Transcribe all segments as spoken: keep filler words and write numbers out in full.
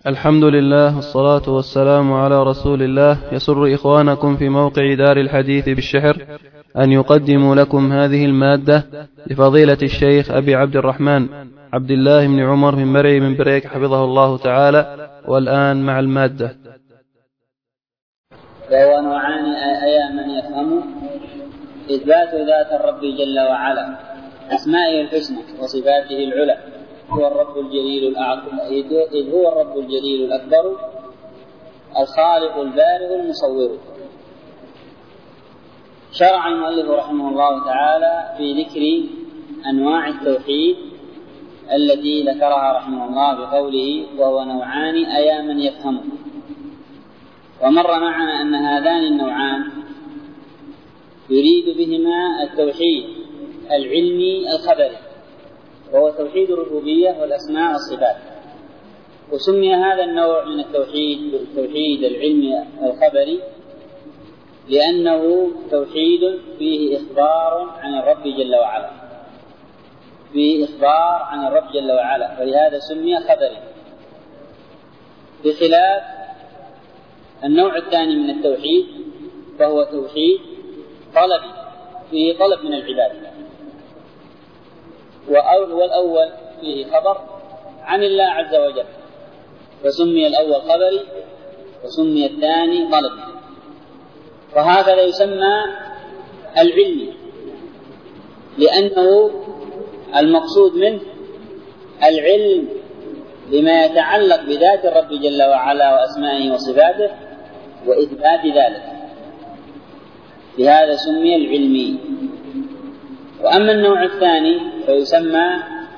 الحمد لله والصلاة والسلام على رسول الله. يسر إخوانكم في موقع دار الحديث بالشحر أن يقدموا لكم هذه المادة لفضيلة الشيخ أبي عبد الرحمن عبد الله بن عمر من مرعي من بريك حفظه الله تعالى. والآن مع المادة. وهو نوعان أيا من يفهم: إثبات ذات الرب جل وعلا، أسمائه الحسنى وصفاته العلى، هو الرب الجليل الأعظم، إذ هو الرب الجليل الأكبر الخالق البارئ المصور. شرع المؤلف رحمه الله تعالى في ذكر أنواع التوحيد التي ذكرها رحمه الله بقوله: وهو نوعان أيا من يفهم. ومر معنا أن هذان النوعان يريد بهما التوحيد العلمي الخبري، وهو توحيد الربوبية والأسماء والصفات. وسمي هذا النوع من التوحيد بالتوحيد العلمي الخبري لأنه توحيد فيه إخبار عن الرب جل وعلا، فيه إخبار عن الرب جل وعلا، ولهذا سمي خبري، بخلاف النوع الثاني من التوحيد فهو توحيد طلبي، فيه طلب من العباد. والأول فيه خبر عن الله عز وجل، فسمي الأول خبري وسمي الثاني طلبي. وهكذا يسمى العلمي لأنه المقصود منه العلم بما يتعلق بذات الرب جل وعلا وأسمائه وصفاته وإثبات ذلك، بهذا سمي العلمي. وأما النوع الثاني فيسمى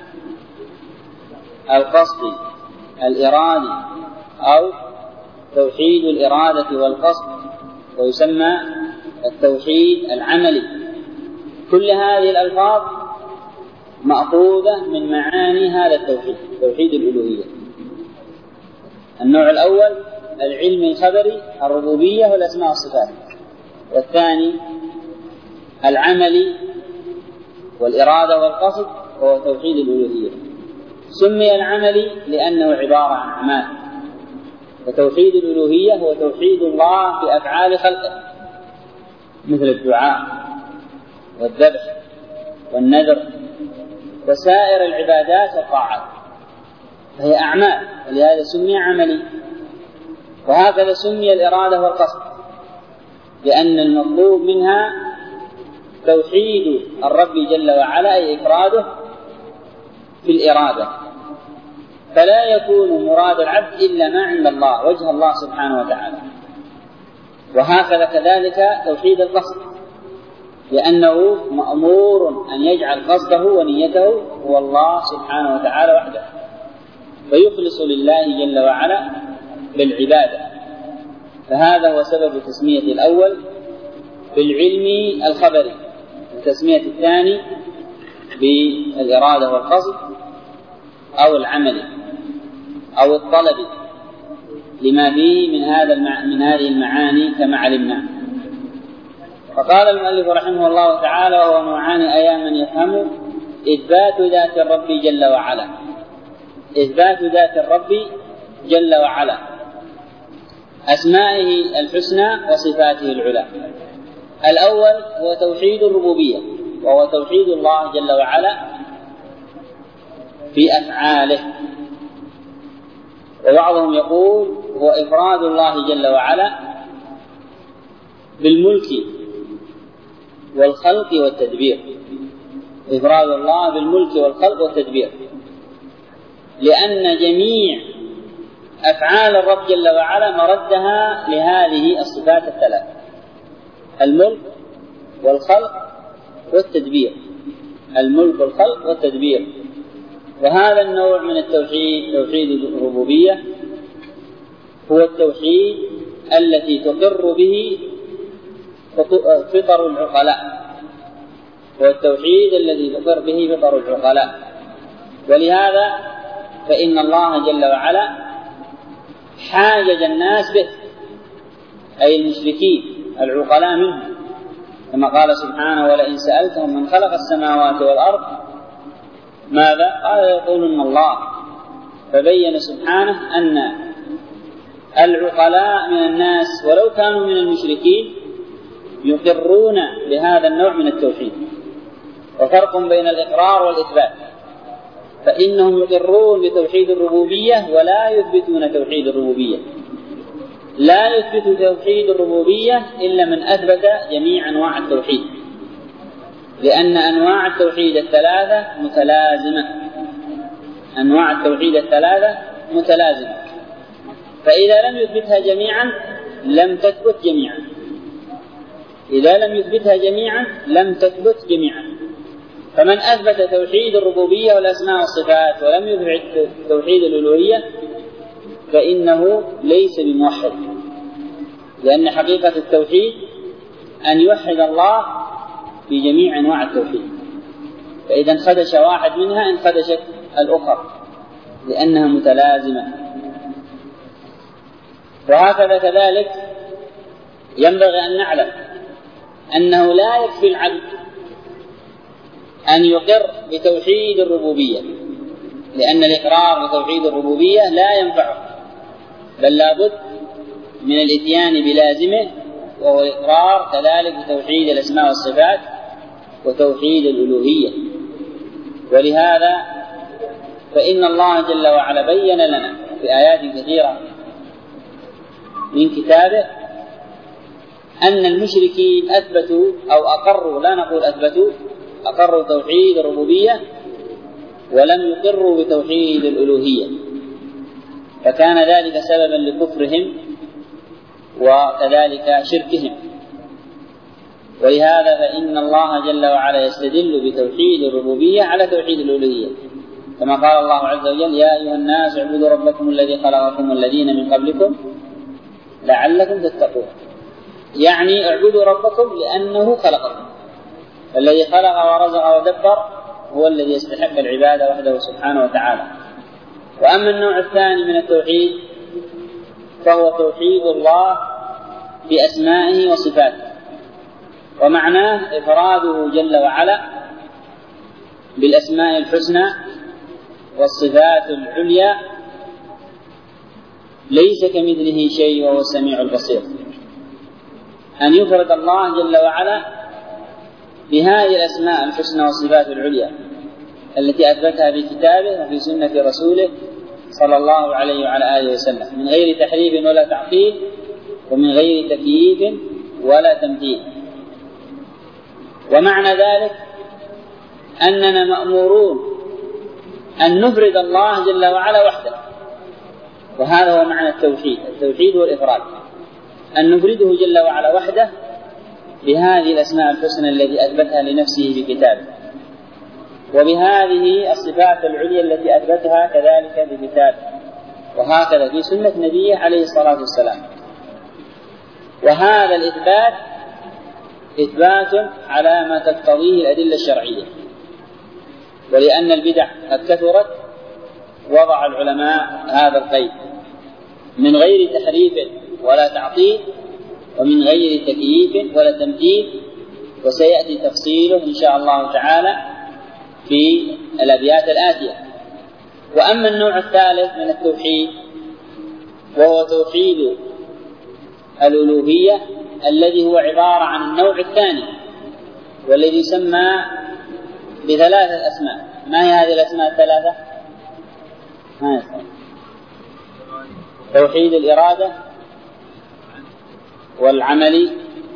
القصد الإرادي أو توحيد الإرادة والقصد، ويسمى التوحيد العملي. كل هذه الألفاظ مأخوذة من معاني هذا التوحيد، توحيد الألوهية. النوع الأول العلم الخبري الربوبية والأسماء والصفات، والثاني العملي والإرادة والقصد هو توحيد الألوهية. سمي العملي لأنه عبارة عن أعمال، وتوحيد الألوهية هو توحيد الله بأفعال خلقه مثل الدعاء والذبح والنذر وسائر العبادات والطاعات، فهي أعمال، ولهذا سمي عملي. وهكذا سمي الإرادة والقصد لأن المطلوب منها توحيد الرب جل وعلا، أي إفراده في الإرادة، فلا يكون مراد العبد إلا ما عند الله، وجه الله سبحانه وتعالى. وهكذا كذلك توحيد القصد لأنه مأمور أن يجعل قصده ونيته هو الله سبحانه وتعالى وحده، فيخلص لله جل وعلا بالعبادة. فهذا هو سبب تسمية الأول بالعلم الخبري، وتسمية الثاني بالإرادة والقصد أو العمل أو الطلب لما فيه من هذا من هذه المعاني كما علمنا. فقال المؤلف رحمه الله تعالى: وهو نوعان أيا من يفهم: إثبات ذات الرب جل وعلا، إثبات ذات الرب جل وعلا، أسمائه الحسنى وصفاته العلى. الأول هو توحيد الربوبية، وهو توحيد الله جل وعلا في أفعاله، وبعضهم يقول هو إفراد الله جل وعلا بالملك والخلق والتدبير، إفراد الله بالملك والخلق والتدبير، لأن جميع أفعال الرب جل وعلا مردها لهذه الصفات الثلاث: الملك والخلق والتدبير، الملك والخلق والتدبير. وهذا النوع من التوحيد توحيد الربوبية هو التوحيد التي تقر به فطر العقلاء، هو التوحيد الذي تقر به فطر العقلاء. ولهذا فإن الله جل وعلا حاجج الناس به، أي المشركين العقلاء منهم، كما قال سبحانه: ولئن سألتهم من خلق السماوات والأرض ماذا؟ قال: يقولون الله. فبين سبحانه أن العقلاء من الناس ولو كانوا من المشركين يقرون بهذا النوع من التوحيد. وفرق بين الإقرار والإثبات، فإنهم يقرون بتوحيد الربوبية ولا يثبتون توحيد الربوبية. لا يثبت توحيد الربوبية إلا من أثبت جميع أنواع التوحيد، لأن أنواع التوحيد الثلاثة متلازمة. أنواع التوحيد الثلاثة متلازمة، فإذا لم يثبتها جميعا لم تثبت جميعا. إذا لم يثبتها جميعا لم تثبت جميعا. فمن أثبت توحيد الربوبية والأسماء والصفات ولم يثبت توحيد الألوهية فإنه ليس بموحد، لأن حقيقة التوحيد أن يوحد الله في جميع أنواع التوحيد، فإذا انخدش واحد منها انخدشت الأخرى لأنها متلازمة. وهكذا كذلك ينبغي أن نعلم أنه لا يكفي العبد أن يقر بتوحيد الربوبية، لأن الإقرار بتوحيد الربوبية لا ينفعه، بل لابد من الإتيان بلازمه، وهو إقرار كذلك بتوحيد الأسماء والصفات وتوحيد الألوهية. ولهذا فإن الله جل وعلا بين لنا في آيات كثيرة من كتابه أن المشركين أثبتوا أو أقروا، لا نقول أثبتوا، أقروا توحيد الربوبية ولم يقروا بتوحيد الألوهية، فكان ذلك سببا لكفرهم وكذلك شركهم. ولهذا فإن الله جل وعلا يستدل بتوحيد الربوبية على توحيد الألوهية، كما قال الله عز وجل: يا أيها الناس اعبدوا ربكم الذي خلقكم والذين من قبلكم لعلكم تتقون. يعني اعبدوا ربكم لأنه خلقكم، الذي خلق ورزق ودبر هو الذي يستحق العبادة وحده سبحانه وتعالى. وأما النوع الثاني من التوحيد فهو توحيد الله بأسمائه وصفاته، ومعناه إفراده جل وعلا بالأسماء الحسنى والصفات العليا، ليس كمثله شيء وهو السميع البصير. أن يفرد الله جل وعلا بهذه الأسماء الحسنى والصفات العليا التي أثبتها في كتابه وفي سنة رسوله صلى الله عليه وعلى آله وسلم، من غير تحريف ولا تعطيل، ومن غير تكييف ولا تمثيل. ومعنى ذلك أننا مأمورون أن نفرد الله جل وعلا وحده، وهذا هو معنى التوحيد. التوحيد هو الإفراد، أن نفرده جل وعلا وحده بهذه الأسماء الحسنى التي أثبتها لنفسه في كتابه، وبهذه الصفات العليا التي أثبتها كذلك في كتابه، وهكذا في سنة نبيه عليه الصلاة والسلام. وهذا الإثبات إثبات على ما تقتضيه الأدلة الشرعية. ولأن البدع قد كثرت وضع العلماء هذا القيد: من غير تحريف ولا تعطيل، ومن غير تكييف ولا تمثيل، وسيأتي تفصيله إن شاء الله تعالى في الأبيات الآتية. وأما النوع الثالث من التوحيد وهو توحيد الألوهية، الذي هو عبارة عن النوع الثاني، والذي يسمى بثلاثة أسماء. ما هي هذه الأسماء الثلاثة؟ ما توحيد الإرادة والعملي،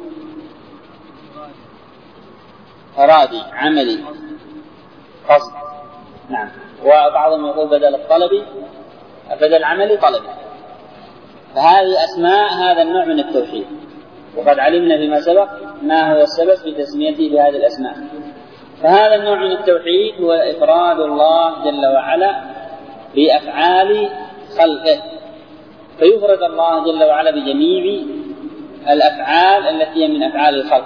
إرادي عملي قصد، نعم. وبعضهم يقول بدل الطلبي بدل العملي طلبي. فهذه أسماء هذا النوع من التوحيد، وقد علمنا فيما سبق ما هو السبب في تسميته بهذه الأسماء. فهذا النوع من التوحيد هو إفراد الله جل وعلا بأفعال خلقه، فيفرد الله جل وعلا بجميع الأفعال التي هي من أفعال الخلق،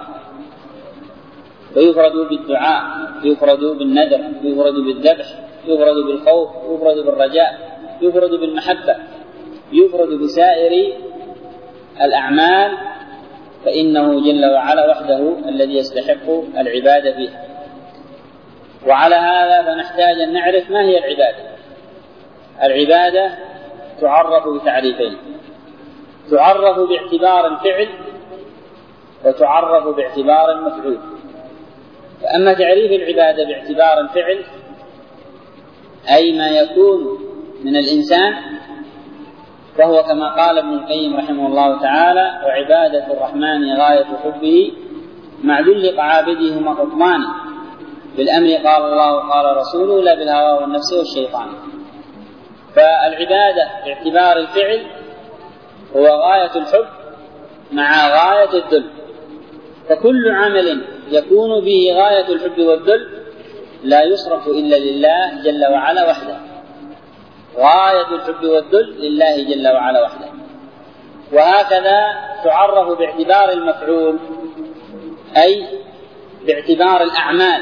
فيفرد بالدعاء، يفرد بالنذر، يفرد بالذبح، يفرد بالخوف، يفرد بالرجاء، يفرد بالمحبة، يفرد بسائر الأعمال، فإنه جل وعلا وحده الذي يستحق العبادة فيه. وعلى هذا فنحتاج أن نعرف ما هي العبادة. العبادة تعرف بتعريفين: تعرف باعتبار الفعل وتعرف باعتبار المفعول. فأما تعريف العبادة باعتبار الفعل أي ما يكون من الإنسان، فهو كما قال ابن القيم رحمه الله تعالى: وعبادة الرحمن غاية حبه مع ذل عابدهما قطمان، بالأمر قال الله وقال رسوله لا بالهوى والنفس والشيطان. فالعبادة باعتبار الفعل هو غاية الحب مع غاية الذل، فكل عمل يكون به غاية الحب والذل لا يصرف إلا لله جل وعلا وحده، غاية الحب والذل لله جل وعلا وحده. وهكذا تعرف باعتبار المفعول أي باعتبار الأعمال،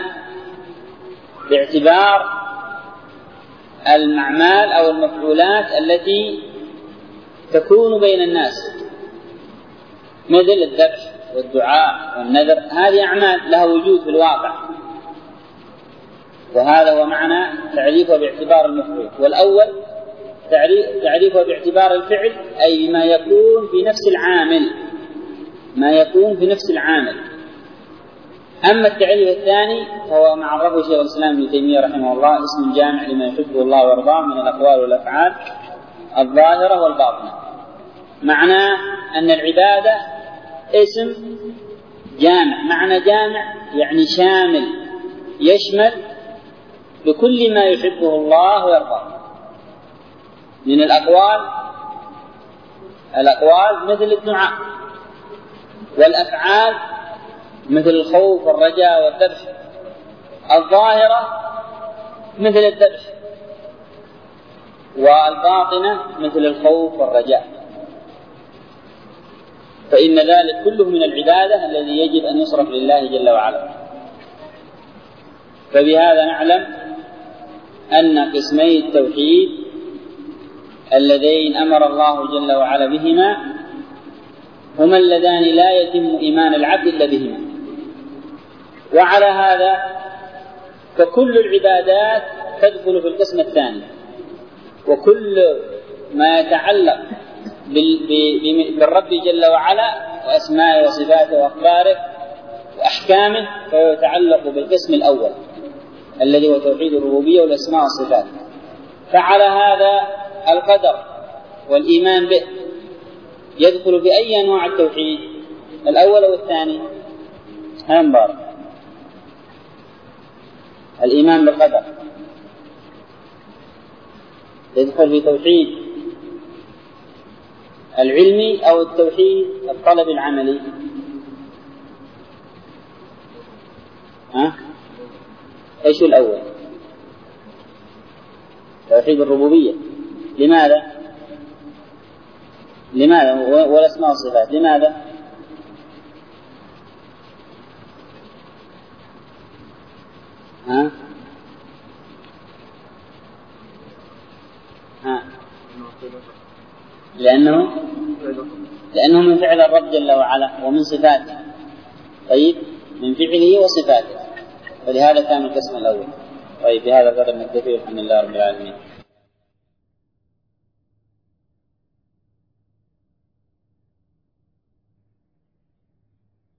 باعتبار الأعمال أو المفعولات التي تكون بين الناس، مثل الذبح والدعاء والنذر، هذه أعمال لها وجود في الواقع، وهذا هو معنى تعريفه باعتبار المفعول. والأول تعريفه باعتبار الفعل أي ما يكون في نفس العامل، ما يكون في نفس العامل. أما التعريف الثاني هو ما عرفه شيخ الإسلام ابن تيمية رحمه الله: اسم جامع لما يحبه الله ويرضاه من الأقوال والأفعال الظاهرة والباطنة. معناه أن العبادة اسم جامع، معنى جامع يعني شامل، يشمل بكل ما يحبه الله ويرضاه من الأقوال، الأقوال مثل الدعاء، والأفعال مثل الخوف والرجاء والذبح، الظاهرة مثل الذبح، والباطنة مثل الخوف والرجاء. فإن ذلك كله من العبادة الذي يجب أن يصرف لله جل وعلا. فبهذا نعلم أن قسمي التوحيد اللذين أمر الله جل وعلا بهما هما اللذان لا يتم إيمان العبد إلا بهما. وعلى هذا فكل العبادات تدخل في القسم الثاني، وكل ما يتعلق بالرب جل وعلا وأسمائه وصفاته وأخباره وأحكامه فهو يتعلق بالقسم الأول الذي هو توحيد الربوبية والأسماء والصفات. فعلى هذا القدر والإيمان به يدخل في أي أنواع التوحيد، الأول أو الثاني؟ هم بارك الإيمان بالقدر يدخل في توحيد العلمي أو التوحيد الطلب العملي؟ ها؟ ايش الأول؟ توحيد الربوبية. لماذا؟ لماذا؟ والأسماء والصفات لماذا؟ ها؟ ها؟ لأنه لأنه من فعل الرب جل وعلا ومن صفاته. طيب، من فعله وصفاته، ولهذا كان القسم الأول. طيب، بهذا القدر نكتفي، والحمد لله رب العالمين.